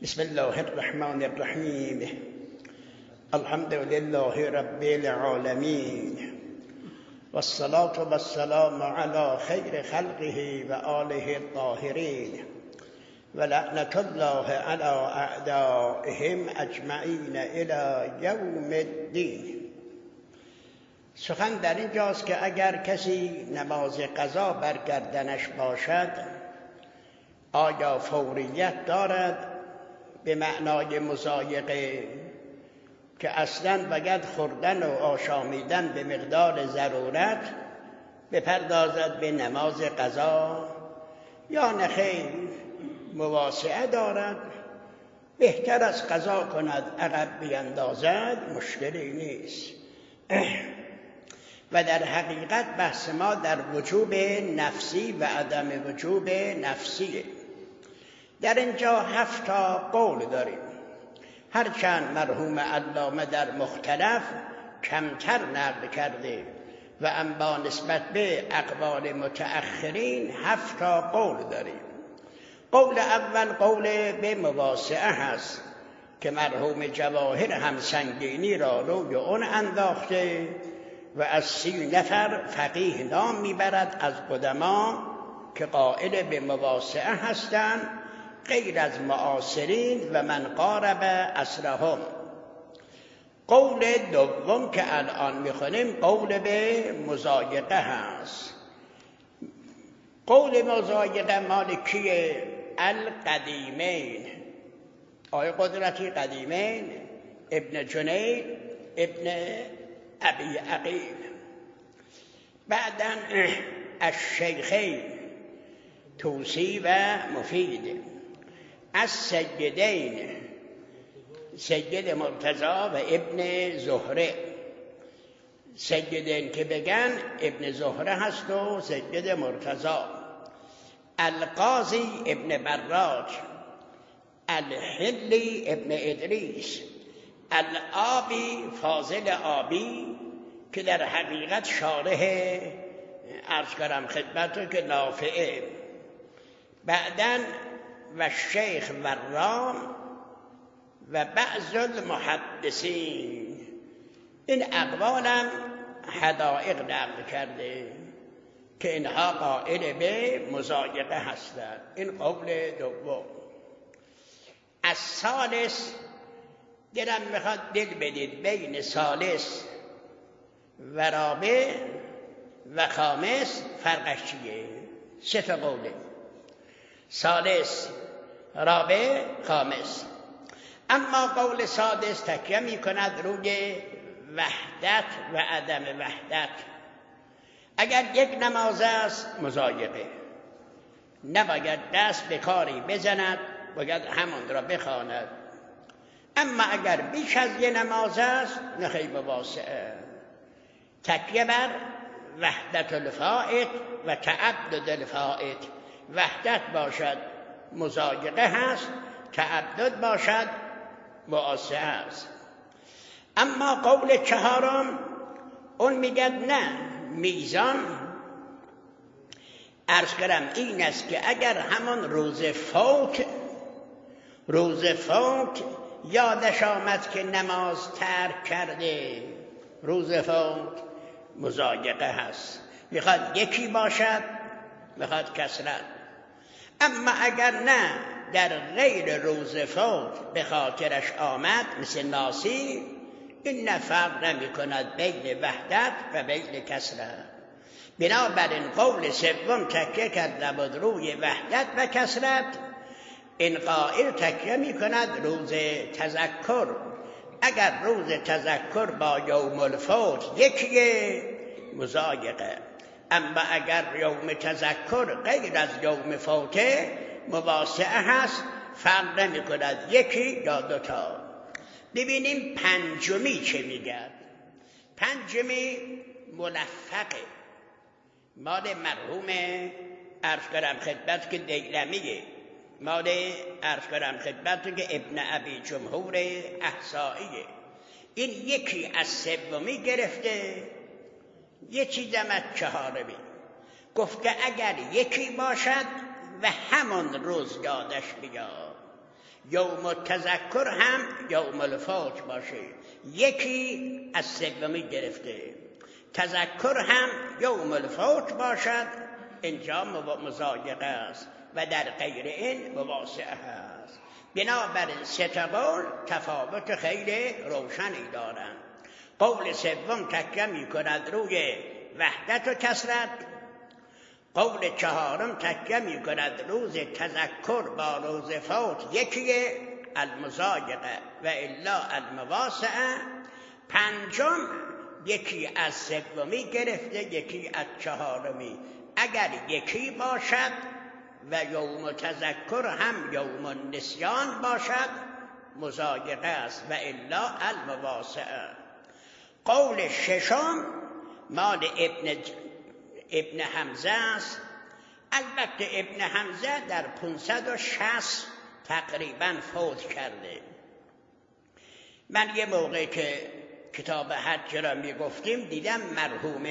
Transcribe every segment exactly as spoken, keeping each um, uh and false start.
بسم الله الرحمن الرحیم. الحمد لله رب العالمین والصلاة والسلام على خیر خلقه و آله الطاهرین و لعنت الله على اعدائهم اجمعین الی یوم الدین. سخن در اینجاست که اگر کسی نماز قضا بر گردنش باشد آیا فوریت دارد به معنای مضایقه که اصلا باید خوردن و آشامیدن به مقدار ضرورت بپردازد به نماز قضا، یا نخیر مواسعه دارد بهتر از قضا کند عقب بیندازد، مشکلی نیست. و در حقیقت بحث ما در وجوب نفسی و عدم وجوب نفسیه. در اینجا هفت تا قول داریم، هرچند مرحوم علامه در مختلف کمتر نقل کرده و اما نسبت به اقوال متأخرین هفت تا قول داریم. قول اول قول به مواسعه هست که مرحوم جواهر هم سنگینی را روی اون انداخته و از سی نفر فقیه نام میبرد از قدما که قائل به مواسعه هستند، غیر از معاصرین و من قارب عصرهم. قول دوم که الان میخونیم قول به مضایقه هست. قول مضایقه مال کیه؟ القدیمین، آقای قدرتی قدیمین، ابن جنید، ابن ابی عقیل. بعدا الشیخین توسی و مفید، از سیدین سید مرتضی و ابن زهره. سیدین که بگن ابن زهره هست و سید مرتضی. القاضی ابن براج، الحلی ابن ادریس، الآبی فاضل آبی که در حقیقت شارح عرض کردم خدمت که نافعه. بعداً و شیخ ورام و بعض المحدثین. این اقوالم حدائق نقل کرده که اینها قائل به مضایقه هستند. این قول دوم. از ثالث دلم میخواد دل بدید بین ثالث و رابع و خامس فرقش چیه؟ سه تا قوله، ثالث، رابع، خامس. اما قول سادس تکیه می کند روی وحدت و عدم وحدت. اگر یک نماز است مضایقه، نباید دست به کاری بزند، باید همون را بخواند. اما اگر بیش از یک نماز است نخیر مواسعه. تکیه بر وحدت الفائت و تعدد الفائت. وحدت باشد مضایقه هست، تعدد باشد مواسعه است. اما قول چهارم اون میگد نه، میزان عرض کردم این است که اگر همون روز فوت روز فوت یادش آمد که نماز ترک کرده، روز فوت مضایقه هست، میخواد یکی باشد، میخواد کسرت. اما اگر نه در غیر روز فوت به خاطرش آمد مثل ناسی، این نه فرق نمی کند بین وحدت و بین کسرت. بنابراین قول سوم تکیه کرد نبود روی وحدت و کسرت. این قائل تکیه می کند روز تذکر. اگر روز تذکر با یوم الفوت یکیه مضایقه، اما اگر یوم تذکر غیر از یوم فوته مواسعه هست، فرق نمی کند یکی یا دوتا. ببینیم پنجمی چه میگد. پنجمی ملفقه، مال مرحوم عرض کردم خدمت که دیلمیه، مال عرض کردم خدمت که ابن ابی جمهور احصائیه. این یکی از سومی گرفته، یه چیزم از چهارمی گفته اگر یکی باشد و همان روز یادش بیاد، یوم تذکر هم یوم الفوت باشه، یکی از سومی گرفته. تذکر هم یوم الفوت باشد، اینجا مضایقه است و در غیر این مواسعه است. بنابراین سه قول تفاوت خیلی روشنی دارند. قول سوم تکیه می کند روی وحدت و کثرت، قول چهارم تکیه می کند روز تذکر با روز فوت یکیه، المضایقه و الا المواسعه. پنجم یکی از سومی گرفته، یکی از چهارمی. اگر یکی باشد و یوم تذکر هم یوم النسیان باشد مضایقه است و الا المواسعه. قول ششم مال ابن ابن حمزه است. البته ابن حمزه در پانصد و شصت تقریبا فوت کرده. من یه موقع که کتاب حج را می گفتیم دیدم مرحوم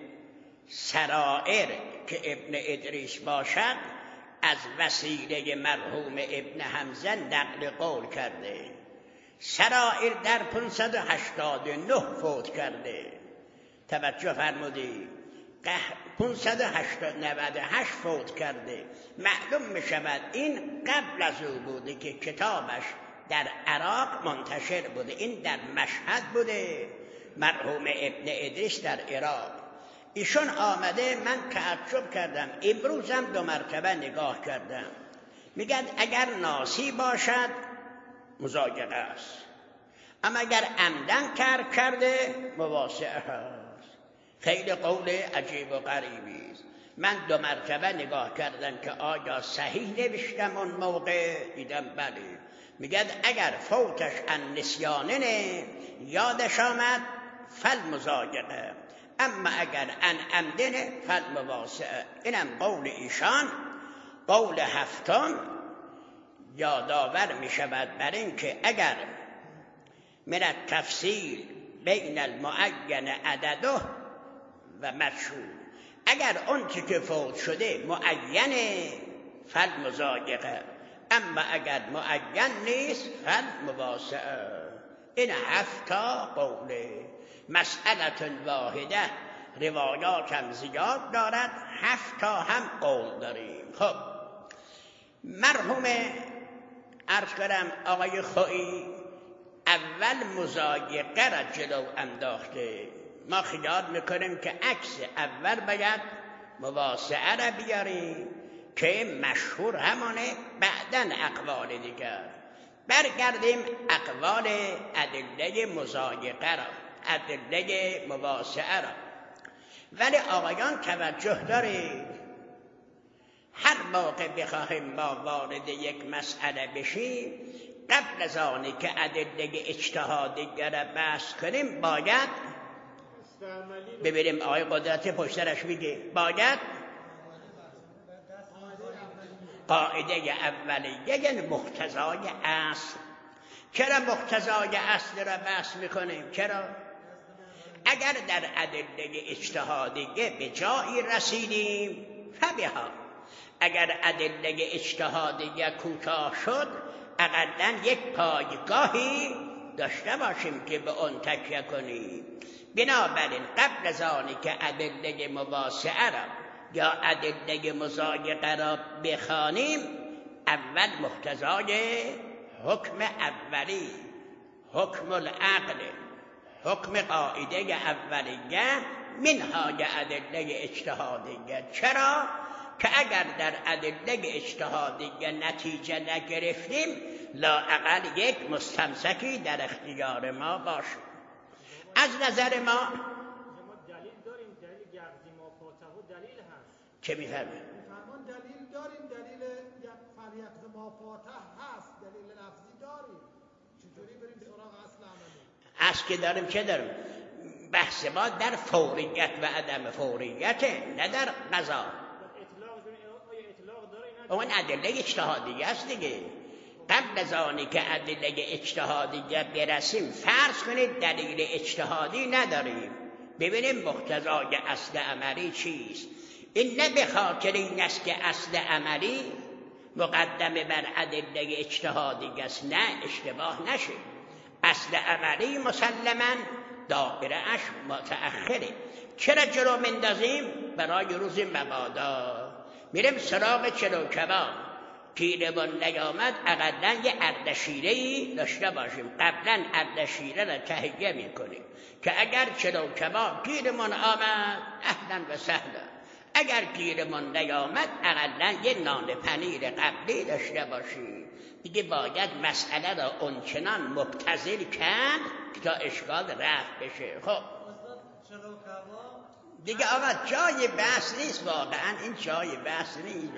سرائر که ابن ادریس باشد از وسیله مرحوم ابن حمزه نقل قول کرده. سرائر در پانصد و هشتاد و نه فوت کرده. توجه فرمودید، پانصد و نود و هشت فوت کرده. معلوم می شود این قبل از او بوده که کتابش در عراق منتشر بوده. این در مشهد بوده، مرحوم ابن ادریس در عراق. ایشون آمده، من تعجب کردم، امروزم دو مرتبه نگاه کردم، میگن اگر ناسی باشد مضایقه است، اما اگر عمدن ترک کرده مواسعه است. خیلی قول عجیب و غریبی است. من دو مرتبه نگاه کردم که آیا صحیح نوشتم اون موقع، دیدم بله. میگن اگر فوتش ان نسیانه یادش آمد فل مضایقه، اما اگر ان عمدنه فل مواسعه. اینم قول ایشان. قول هفتم یادآور می شود بر این که اگر من التفصیل بین المعین عدده و مشهور، اگر اون که فوت شده معینه فل مضایقه، اما اگر معین نیست فل مواسعه. این هفتا قوله. مسئله واحده روایات هم زیاد دارد، هفتا هم قول داریم. خب مرحوم عرض کردم آقای خویی اول مضایقه را جلو انداخته. ما خیال میکنیم که عکس اول باید مواسعه را بیاریم که مشهور همانه، بعدن اقوال دیگر. برگردیم اقوال ادله مضایقه را، ادله مواسعه را. ولی آقایان توجه دارید، هر موقع بخواهیم ما وارد یک مسئله بشیم، قبل از آنی که ادله اجتهادی را بحث کنیم باید ببینیم آقای قدرت پشترش میگه، باید قاعده اولیه یعنی مقتضای اصل. چرا مقتضای اصل را بحث میکنیم؟ چرا؟ اگر در ادله اجتهادیه به جایی رسیدیم فبها، اگر ادله اجتهادیه کوتاه شد اقلاً یک پایگاهی داشته باشیم که به اون تکیه کنیم. بنابراین قبل از آنی که ادله مواسعه را یا ادله مضایقه را بخوانیم، اول مقتضای حکم اولی، حکم العقل، حکم قاعده اولیه منهای ادله اجتهادیه. چرا؟ که اگر در ادله اجتهادیه نتیجه نگرفتیم لااقل یک مستمسکی در اختیار ما باشه. از نظر ما دلیل داریم، دلیل گردی ما فاتحه دلیل هست. چه میفرمایید؟ میفرمان دلیل داریم، دلیل فریق ما فاتح هست، دلیل لفظی داریم. چجوری بریم سراغ اصل عملی؟ اصل که داریم چه داریم؟ بحث ما در فوریت و عدم فوریته، نه در قضا. اون ادله اجتهادیه است دیگه. قبل از آنی که ادله اجتهادیه برسیم فرض کنید دلیل اجتهادی نداریم، ببینیم مقتضای اصل عملی چیست. این نه به خاطر این است که اصل عملی مقدمه بر ادله اجتهادی است، نه اشتباه نشه. اصل عملی مسلما دایره اش متأخره. چرا جلو مندازیم؟ برای روز مبادا. میریم سراغ چلو کباب، گیرمون نیامد اقلا یه اردشیره‌ای داشته باشیم. قبلا اردشیره را تهیه میکنیم که اگر چلو کباب گیرمون آمد اهلا و سهلا، اگر گیرمون نیامد اقلا یه نان پنیر قبلی داشته باشیم. دیگه باید مسئله را اونچنان مبتذل کرد که تا اشکال رفع بشه. خب دیگه آقا جای بحث نیست، واقعا این جای بحث نیست.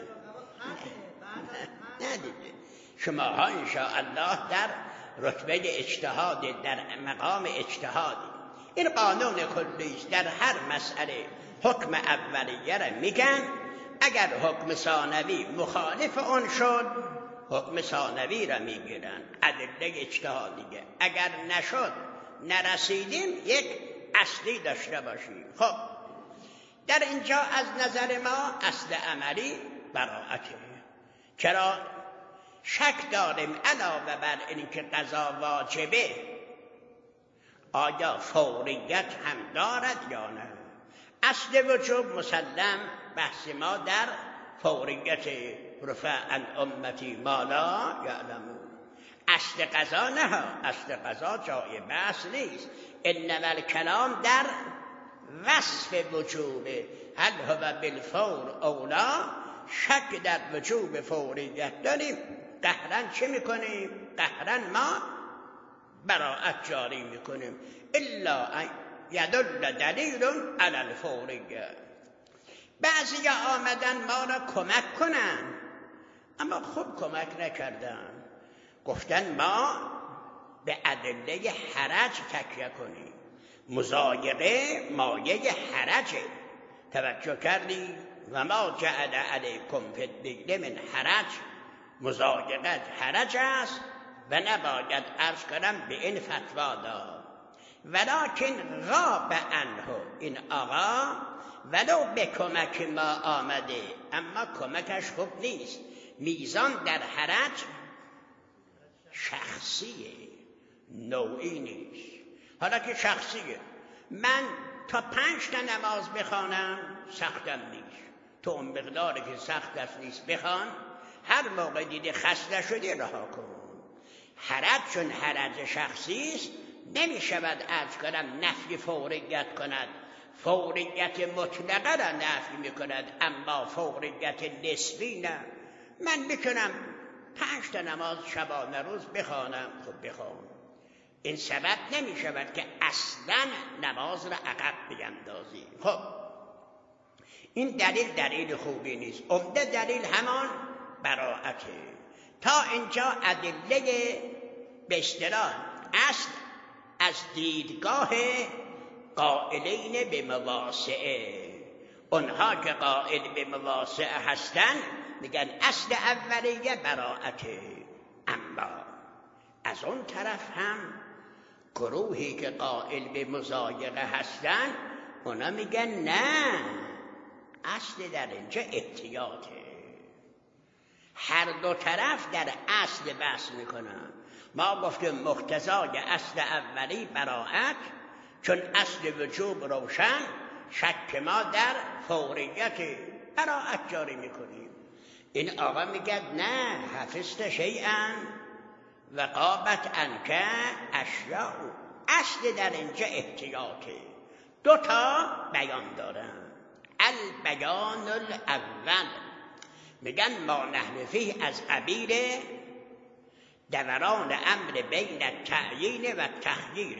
نه دیگه شماها انشاءالله در رتبه اجتهاد، در مقام اجتهادی. این قانون کلی است. در هر مسئله حکم اولیه را میگن، اگر حکم ثانوی مخالف اون شد حکم ثانوی را میگیرن، ادله اجتهادیه. اگر نشد نرسیدیم یک اصلی داشته باشیم. خب در اینجا از نظر ما اصل عملی براءته. چرا؟ شک داریم علاوه بر اینکه قضا واجبه آیا فوریت هم دارد یا نه. اصل وجوب مسلم بحث ما در فوریت رفع عن امتی ما لا یعلمون. اصل قضا نه، اصل قضا جای بحث نیست. انما الکلام در وصف وجوب، هل هو بالفور اولا. شک در وجوب فوریت داریم، قهرن چه میکنیم؟ قهرن ما براءت جاری میکنیم. الا یدل دلیل علی الفوریه. بعضی آمدن ما را کمک کنن، اما خوب کمک نکردن. گفتن ما به ادله حرج تکیه کنیم. مضایقه مایه حرجه. توجه کردی؟ و ما جعل علیکم فی الدین من حرج. مضایقت حرج است و نباید عرض کنم به این فتوا داد. ولکن غاب عنه، این آقا ولو به کمک ما آمده اما کمکش خوب نیست. میزان در حرج شخصیه، نوعی نیست. حالا که شخصیه، من تا پنج تا نماز بخوانم سختم نیست. تو اون مقداری که سخت است نیست بخوان، هر موقع دیده خسته شدی رها کن. حرج چون حرج شخصی است نمی شود عرض کنم نفی فوریت کند. فوریت مطلقه را نفی می کند، اما فوریت نسبی نه. من میتونم پنج تا نماز شبانه روز بخوانم، خب بخوان. این سبب نمی شود که اصلا نماز را عقب بیندازی. خب این دلیل دلیل خوبی نیست. عمده دلیل همان براءته. تا اینجا ادله به اصطلاح اصل از دیدگاه قائلین به مواسعه. اونها که قائل به مواسعه هستن میگن اصل اولیه براءته. اما از اون طرف هم گروهی که قائل به مضایقه هستن اونا میگن نه، اصل در اینجا احتیاطه. هر دو طرف در اصل بحث میکنن. ما گفتیم مقتضای اصل اولی براءت، چون اصل وجوب روشن، شک ما در فوریت براءت جاری میکنیم. این آقا میگه نه، حفظت شیئا و غابت عنک اشیاء. اصل در اینجا احتیاطه. دو تا بیان دارن. البیان الاول میگن ما نحن فیه از قبیل دوران امر بین التعیین و تخییر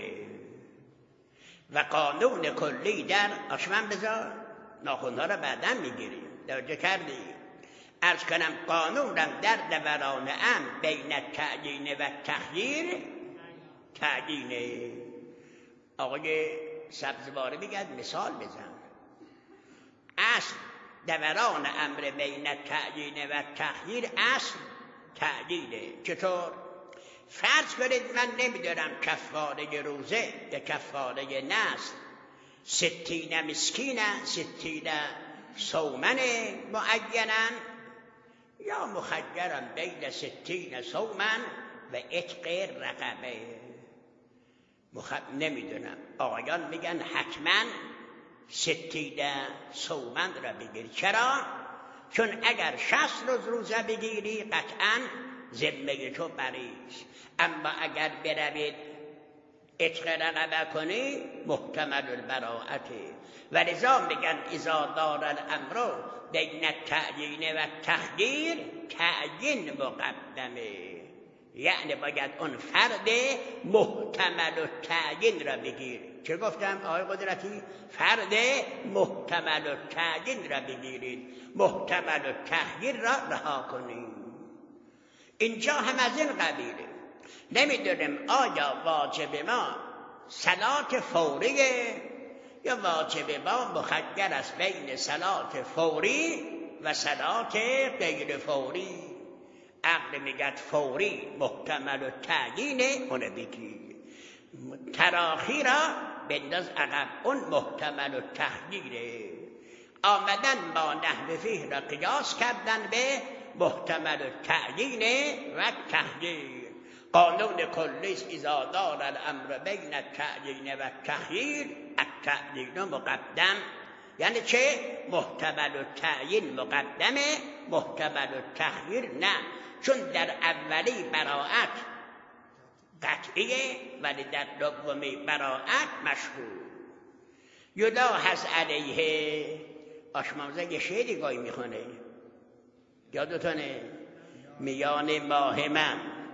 و قانون کلی در آشمن بذار ناخونها را بعداً میگیریم. توجه کردی؟ عرض کنم قانونم در دوران امر بین التعیین و تخییر تعیینه. آقای سبزواری میگه مثال بزن. اصل دوران امر بین التعیین و تخییر اصل تعیینه. چطور؟ فرض کنید من نمیدارم کفاره روزه یا کفاره نسل، ستین مسکینه، ستین صومن معینن، یا مخیرم بین ستین صومن و عتق رقبه. مخ... نمیدونم آقایان میگن حتما ستین صومن را بگیر. چرا؟ چون اگر شصت روز روزه بگیری قطعا ذمه تو بریست، اما اگر بروید عتق رقبه کنی محتمل البراءته. و لذا میگن اذا دار الامر بین التعیین و التخییر تعیین مقدمه، یعنی باید اون فرد محتمل التعیین را بگیر. چه گفتم آقای قدرتی؟ فرد محتمل التعیین را بگیرید، محتمل التخییر را رها کنید. اینجا هم از این قبیله. نمیدونیم آیا واجب ما صلات فوریه یا واجب ما مخیر است بین صلات فوری و صلات غیر فوری. عقل میگه فوری محتمل التعیینه، اون بگیر. تراخی را بنداز عقب، اون محتمل التخییره. آمدن با نحو فیه را قیاس کردن به محتمل التعیین و تخییر. قانون کلیس اذا دار الامر بین التعیین و التخییر التعیین مقدم. یعنی چه؟ محتمل التعیین مقدمه، محتمل التخییر نه، چون در اولی براءت قطعیه ولی در دومی براءت مشهور. یلاحظ علیه آشمامزه یه شعری گاهی میخونه، یادتونه؟ میان ماه من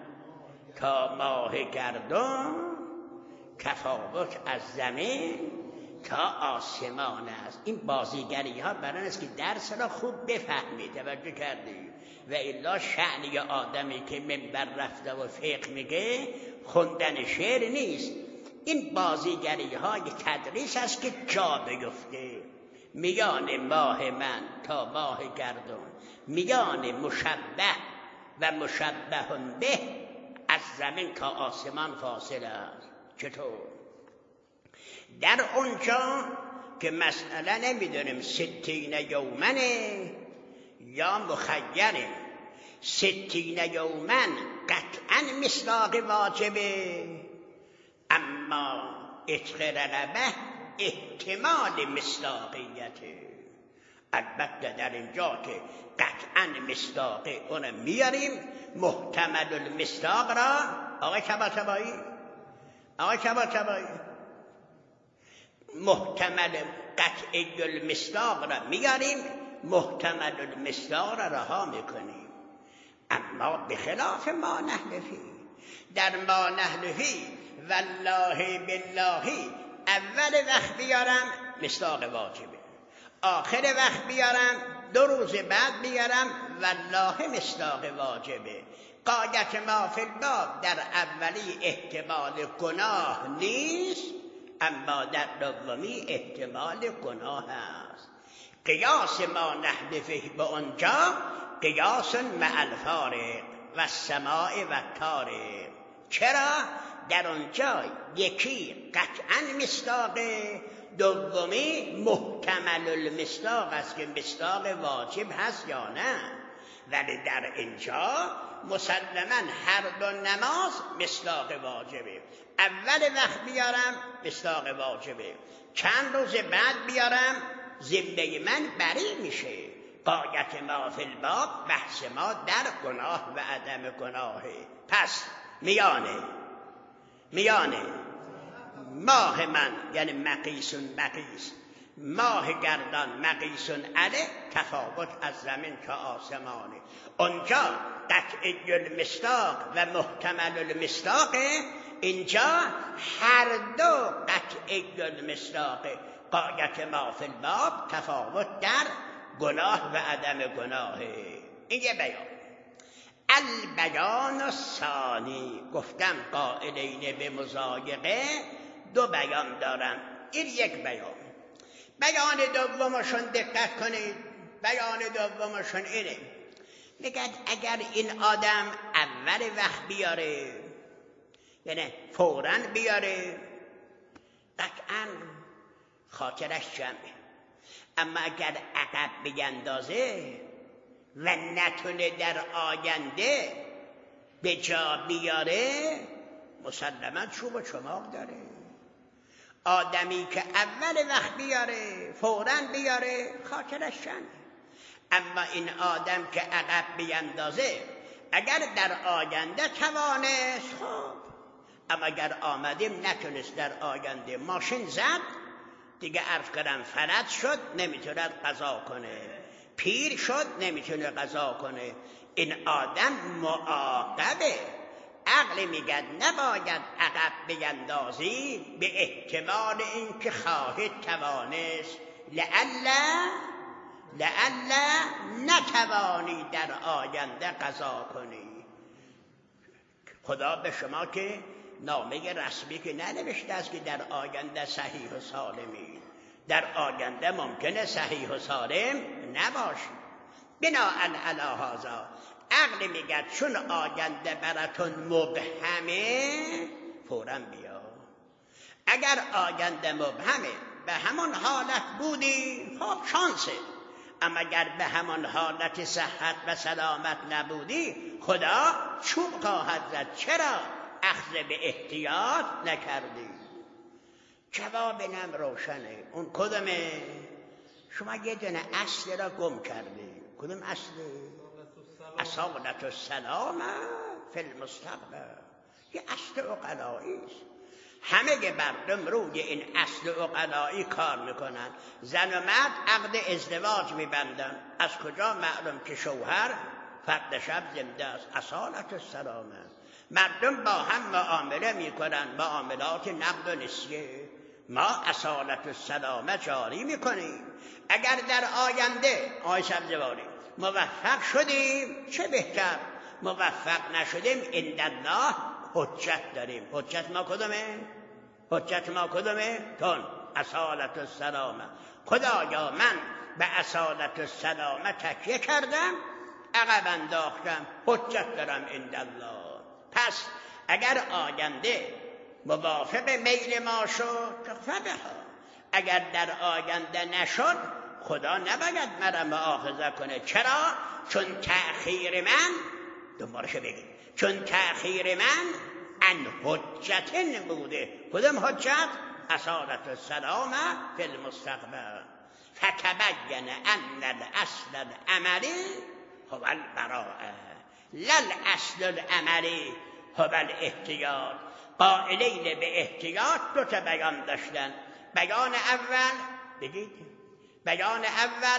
تا ماه گردون تفاوت از زمین تا آسمان است. این بازیگری ها برای است که درس را خوب بفهمی، توجه کردی؟ و الا شأن آدمی که منبر رفته و فقه میگه خوندن شعر نیست. این بازیگری های تدریس است که جا بیفته. میان ماه من تا ماه گردون، میان مشبه و مشبه به از زمین تا آسمان فاصله است. چطور؟ در اونجا که مسئله نمیدونیم ستین یومنه یا مخیره. ستین یومن قطعا مصداق واجبه، اما عتق رقبه احتمال مصداقیته. البته در اینجا که قطعا مصداق اون میاریم، محتمل المصداق را آقای طباطبایی آقای طباطبایی محتمل قطعی المصداق را میاریم، محتمل المصداق را رها میکنیم. اما به خلاف ما نحنفی، در ما نحنفی والله بالله اول وقت بیارم مصداق واجبه، آخر وقت بیارم دو روز بعد بیارم والله مصداق واجبه. قاعدت ما فی الباب در اولی احتمال گناه نیست، اما در دومی احتمال گناه است. قیاس ما نحنفه به اونجا قیاس مع الفارق و السماع و الطارق. چرا؟ در اونجا یکی قطعا مصداقه، دومی محتمل المصداق است که مصداق واجب هست یا نه. ولی در اینجا مسلما هر دو نماز مصداق واجبه. اول وقت بیارم مصداق واجبه، چند روز بعد بیارم ذمه من بری میشه. قاعدت ما فی الباب بحث ما در گناه و عدم گناهه. پس میانه میانه ماه من یعنی مقیسون مقیس، ماه گردان مقیسون علیه تفاوت از زمین تا آسمانه. اونجا قطعی المصداق و محتمل المصداقه، اینجا هر دو قطعی المصداقه. قاعدت ما فی الباب تفاوت در گناه و عدم گناهه. این یه بیان. البیان الثانی، گفتم قائلین به مضایقه دو بیان دارن، این یک بیان. بیان دومشون دقت کنید، بیان دومشون اینه، میگن اگر این آدم اول وقت بیاره، یعنی فوراً بیاره، قطعاً خاطرش جمعه. اما اگر عقب بیندازه و نتونه در آینده به جا بیاره، مسلما چوب و چماق داره. آدمی که اول وقت بیاره فوراً بیاره خاطرش چنده. اما این آدم که عقب بیندازه اگر در آینده توانست خب، اما اگر آمدیم نتونست در آینده، ماشین زد دیگه عرض کردم فلج شد نمیتونه قضا کنه، پیر شد نمیتونه قضا کنه. این آدم معاقبه. عقل میگه نباید عقب بیندازی به احتمال این که خواهد توانست، لعل لعل نتوانی در آینده قضا کنی. خدا به شما که نامه رسمی که ننوشته است که در آینده صحیح و سالمی، در آینده ممکنه صحیح و سالم نباشی. بناء علی هذا عقل میگه چون آینده براتون مبهمه فوراً بیا. اگر آینده مبهمه به همون حالت بودی خب شانسه، اما اگر به همون حالت صحت و سلامت نبودی خدا چوب خواهد زد. چرا اخذ به احتیاط نکردی؟ جواب نم روشنه. اون کدومه؟ شما یه دونه اصل را گم کردی. کدوم اصله؟ اصالت السلام فی المستقبل. یه اصل عقلایی است. همه مردم روی این اصل عقلایی کار میکنن. زن و مرد عقد ازدواج میبندن. از کجا معلوم که شوهر فرد شب زنده است؟ اصالت السلام. مردم با هم معامله میکنن، معاملات نقد و نسیه. ما اصالت السلام جاری میکنیم. اگر در آینده آی سبزواری موفق شدیم چه بهتر، موفق نشدیم عند الله حجت داریم. حجت ما کدومه؟ حجت ما کدومه؟ تون اصالت السلام. خدایا من به اصالت السلام تکیه کردم، عقب انداختم، حجت دارم عند الله. پس اگر آینده موافق میل ما شد فبها، اگر در آینده نشد خدا نباید مرا مؤاخذه کنه. چرا؟ چون تأخیر من، دوبارش بگید، چون تأخیر من ان حجت بوده. کدام حجت؟ اصالت السلام فی المستقبل. فتبین ان الاصل العملی هو البراءه لا الاصل العملی هو الاحتیاط. قائلین به احتیاط دو تا بیان داشتن. بیان اول بگید، بیان اول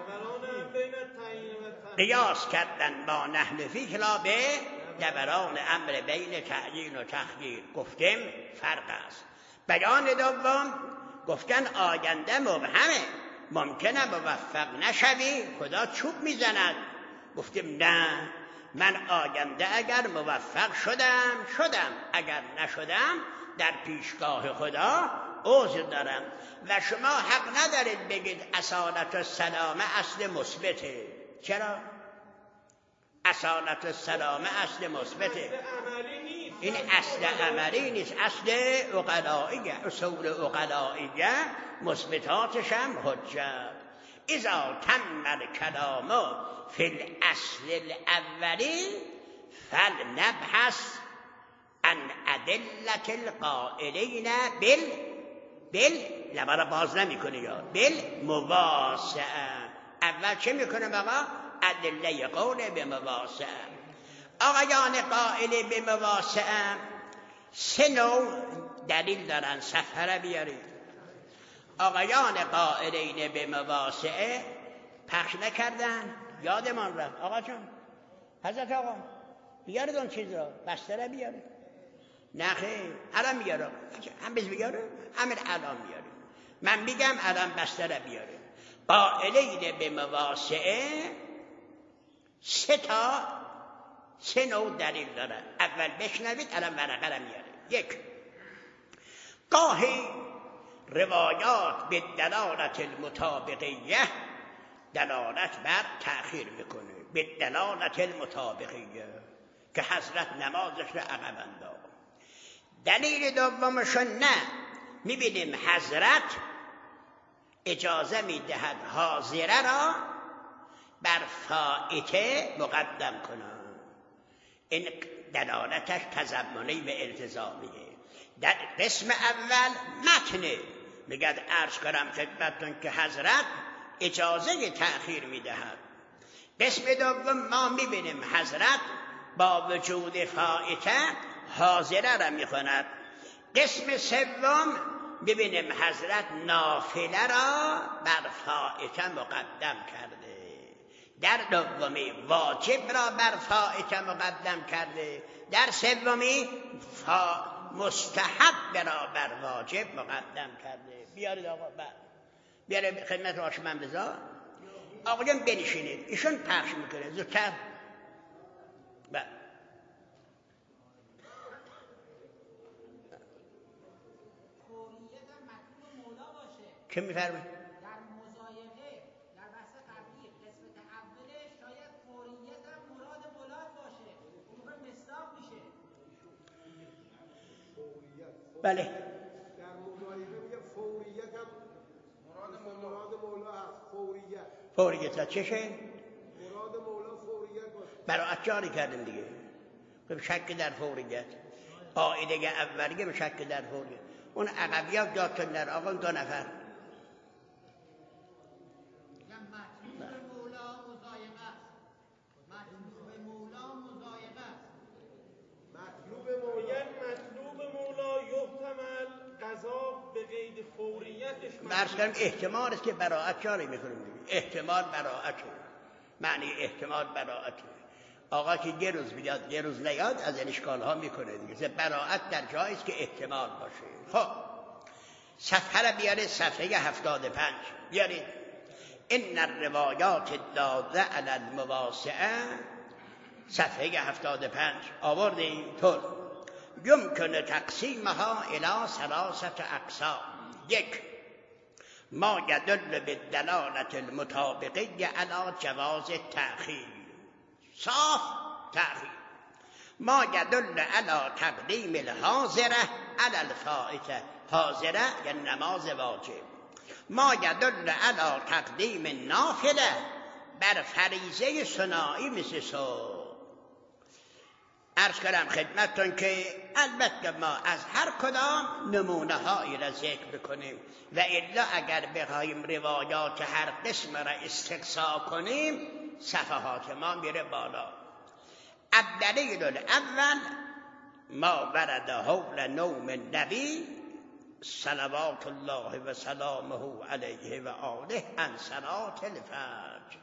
قیاس کردن با نحن فی خلابه دوران امر بین تعیین و تخییر. گفتیم فرق است. بیان دوم گفتن آینده مبهمه، ممکنه موفق نشوی، خدا چوب میزند. گفتیم نه، من آینده اگر موفق شدم شدم، اگر نشدم در پیشگاه خدا عذر دارم. و شما حق ندارید بگید اصالت السلام اصل مثبته. چرا؟ اصالت السلام اصل مثبته. این اصل عملی نیست، اصل عقلائیه، اصول عقلائیه، مثبتاتش هم حجت. اذا تم الکلام فی الاصل الاولی فلنبحث عن ادلت القائلین بل بل لبارا باز نمی کنه یا بل مواسعه. اول چه میکنه بابا؟ ادله قول به مواسعه. آقایان قائل به مواسعه سه نوع دلیل دارن. صفحه بیارید. آقایان قائلین به مواسعه پخش نکردن، یادمان رفت. آقا جان، حضرت آقا بیارید اون چیز را، بستره بیارید. نه خیر، الان میارم. هم بز بیارم، همین الان میارم. من میگم الان بستره بیارم. قائلین به مواسعه سه تا سه نوع دلیل دارن. اول بشنوید، الان ورقه را میاره. یک، گاهی روایات به دلالت المطابقیه دلالت بر تأخیر میکنه. به دلالت المطابقیه که حضرت نمازش را عقب انداخت. دلیل دومشون نه، میبینیم حضرت اجازه میدهد حاضره را بر فائته مقدم کنم. این دلالتش تضمنی و التزامیه. در قسم اول متنه، میگد عرض کنم خدمتتون که حضرت اجازه تأخیر میدهد. قسم دوم ما میبینیم حضرت با وجود فائته حاضره را میکند. قسم سوم ببینیم حضرت نافله را بر فائته مقدم کرده. در دومی واجب را بر فائته مقدم کرده، در سومی فا مستحب را بر واجب مقدم کرده. بیارید آقا بعد بیارید خدمت هاشم رضا. آقایان بنشینید، ایشون پخش میکنه زودتر. بعد چه میفرمه؟ در مضایقه در بحث قبلی قسمت اولش شاید فوریت هم مراد مولا باشه، اون مصداق میشه. بله در مضایقه میگه فوریت هم مراد مراد مولا هست. فوریت فوریت چشه؟ مراد مولا فوریت باشه. براعت جاری کردیم دیگه. به شک در فوریت قاعده اولیه، به شک در فوریت. اون عقبیات جاتون در آقا دو نفر برس کنم احتمال است که براعت جاری میکنیم. احتمال براعته، معنی احتمال براعته. آقا که یه روز بیاد یه روز نیاد از این اشکال ها میکنه دیگه. براعت در جایی است که احتمال باشه. خب صفحه را بیارید، صفحه هفتاد و پنج بیارید. این الروایات الداله علی المواسعه، صفحه هفتاد و پنج آوردیم. طور یمکن تقسیمها الی ثلاثه اقسام. یک، ما یدل بالدلالة المطابقه علی جواز تأخیر، صاف تأخیر. ما یدل علی تقدیم الحاضره علی الفائته، حاضره یعنی نماز واجب. ما یدل علی تقدیم النافله بر فریضه ثنایی مثل صبح. عرض کنم خدمتتون که البته ما از هر کدام نمونه هایی را ذکر بکنیم و الا اگر بخوایم روایات هر قسم را استقصا کنیم صفحات ما میره بالا. الدلیل الاول ما ورد حول نوم النبی صلوات الله و سلامه علیه و آله عن صلاة الفجر.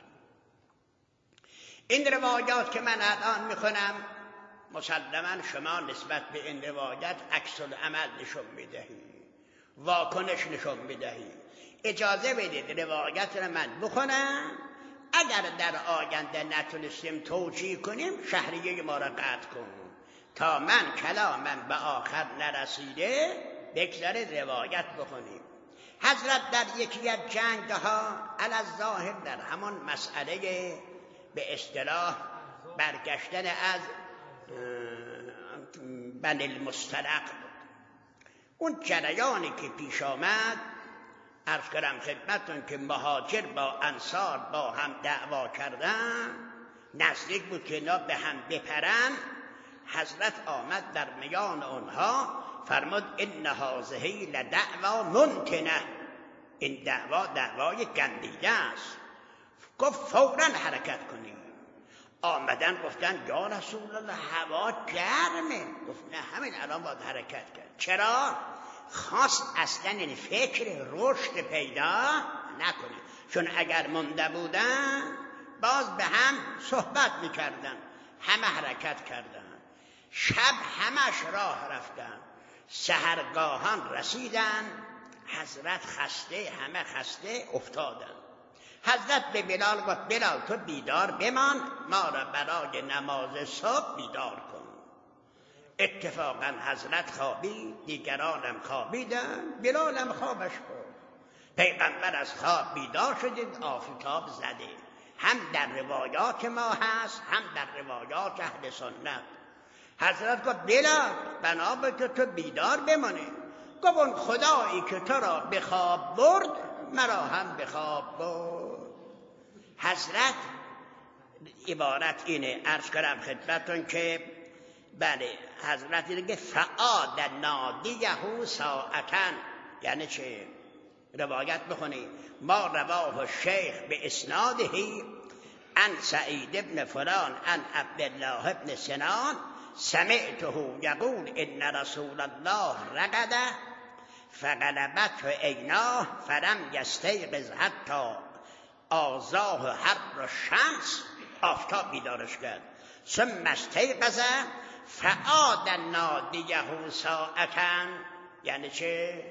این روایات که من الان میخونم مسلما شما نسبت به این روایت عکس العمل نشون میدهید، واکنش نشون میدهید. اجازه بدید روایت را من بخونم، اگر در آینده نتونستیم توجیه کنیم شهریه ما را قطع کن تا من کلامم به آخر نرسیده بگذارید روایت بخونیم. حضرت در یکی از جنگها علی الظاهر در همان مسئله به اصطلاح برگشتن از بنی المستلق، اون جریانی که پیش آمد عرض کنم خدمتون که مهاجر با انصار با هم دعوا کردن، نزدیک بود که اینا به هم بپرن. حضرت آمد در میان اونها فرمود ان هذه لدعوا منتنه، این دعوا دعوای گندیده است. گفت فوراً حرکت کنید. آمدن گفتن یا رسول الله هوا گرمه. گفت نه همین الان باید حرکت کرد. چرا؟ خواست اصلا این فکر رشد پیدا نکنه، چون اگر مونده بودن باز به هم صحبت میکردن. همه حرکت کردن، شب همش راه رفتن، سحرگاهان رسیدن. حضرت خسته، همه خسته افتادن. حضرت به بلال گفت بلال تو بیدار بمان، ما را برای نماز صبح بیدار کن. اتفاقا حضرت خوابید، دیگرانم خوابیدن، بلالم خوابش برد. پیغمبر از خواب بیدار شدید، آفتاب زده. هم در روایات ما هست هم در روایات اهل سنت. حضرت گفت بلال بنا به که تو بیدار بمانی. گفت اون خدایی که تو را به خواب برد مرا هم به خواب برد. حضرت عبارت اینه، عرض کنم خدمتون که بله حضرت دیگه فعاد نادیه ساعتن، یعنی چه؟ روایت بخونی ما رواه الشیخ به اسنادهی عن سعید ابن فلان عن عبدالله ابن سنان سمعته یقول ان رسول الله رقد فغلبته عیناه فلم یستیقظ حتی آزاه حر الشمس، آفتاب بیدارش کرد. ثم استیقظ فعاد نادیه ساعتن، یعنی چه؟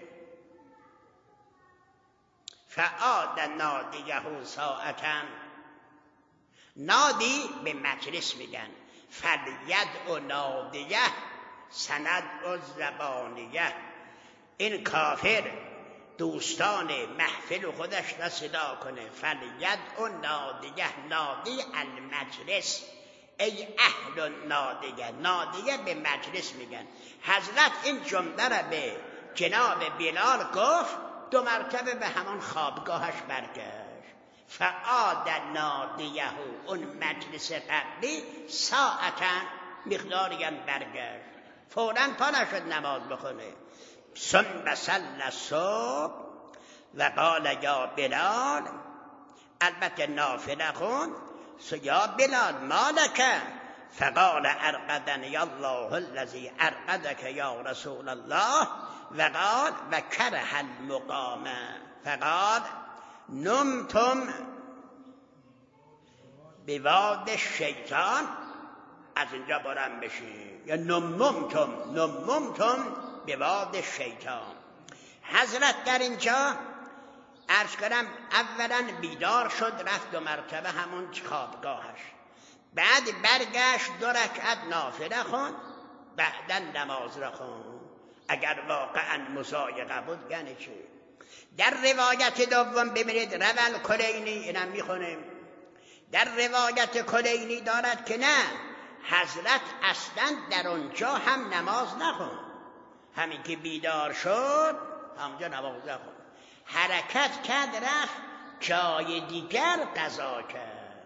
فعاد نادیه ساعتن، نادی به مجلس میگن، فلید و نادیه سند و زبانیه. این کافر دوستان محفل خودش را صدا کنه، فلید و نادیه، نادی المجلس، ای اهل نادیه، نادیه به مجلس میگن. حضرت این جمله را به جناب بلال گفت، دو مرتبه به همان خوابگاهش برگشت. فعاد نادیه، اون مجلس قبلی، ساعتا مقداری هم برگشت، فوراً پا نشد نماز بخونه. ثم صلی الصبح و قال یا بلال، البته نافله خون، یا بلال مالک، فقال ارقدنی الله الذی ارقدک یا رسول الله، و قال و کره المقام، فقال نمتم بواد الشیطان، از اینجا برم بشی، یا نممتم نممتم بواد الشیطان. حضرت در اینجا عرض کنم اولا بیدار شد، رفت دو مرتبه همون خوابگاهش، بعد برگشت دو رکعت نافله خوند، بعدا نماز را خوند. اگر واقعا مضایقه بود یعنی چی؟ در روایت دوم ببینید، روال کلینی، اینم میخونیم، در روایت کلینی دارد که نه، حضرت اصلا در اونجا هم نماز نخوند، همین که بیدار شد همونجا نماز نخوند، حرکت کرد رفت جای دیگر قضا کرد.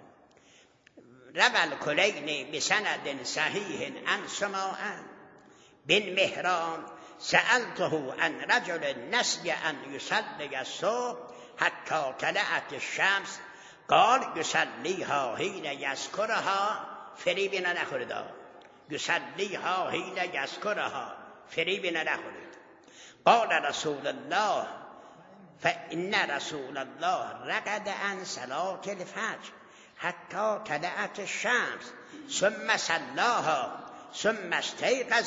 روال کلینی بسند صحیح عن سماعن بن مهران سألته عن رجل نسي أن يصلي الصبح حتى طلعت الشمس قال يصليها حين يذكرها، فریب نخورید، يصليها حين يذكرها، فریب نخورید. قال رسول الله فإن رسول الله رقد عن صلاة الفجر حتى طلعت الشمس ثم صلاها ثم استيقظ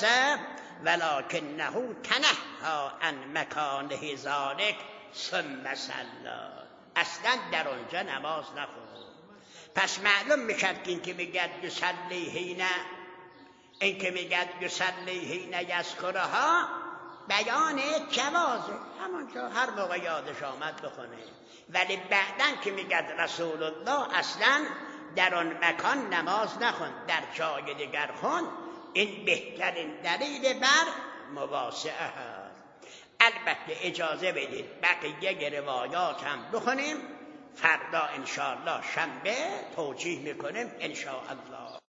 ولكنه تنهى عن مکانه ذلك ثم صلى. اصلا در اونجا نماز نخوند. پس معلوم میشد که این که میگد یصلی حین، این که میگد یصلی حین یذکرها بیان جوازه، همونجا هر موقع یادش آمد بخونه. ولی بعدن که میگد رسول الله اصلا در آن مکان نماز نخوند، در جای دیگر خوند، این بهترین دلیل بر مواسعه هست. البته اجازه بدید بقیه روایات هم بخونیم، فردا انشاءالله شنبه توجیه میکنیم انشاءالله.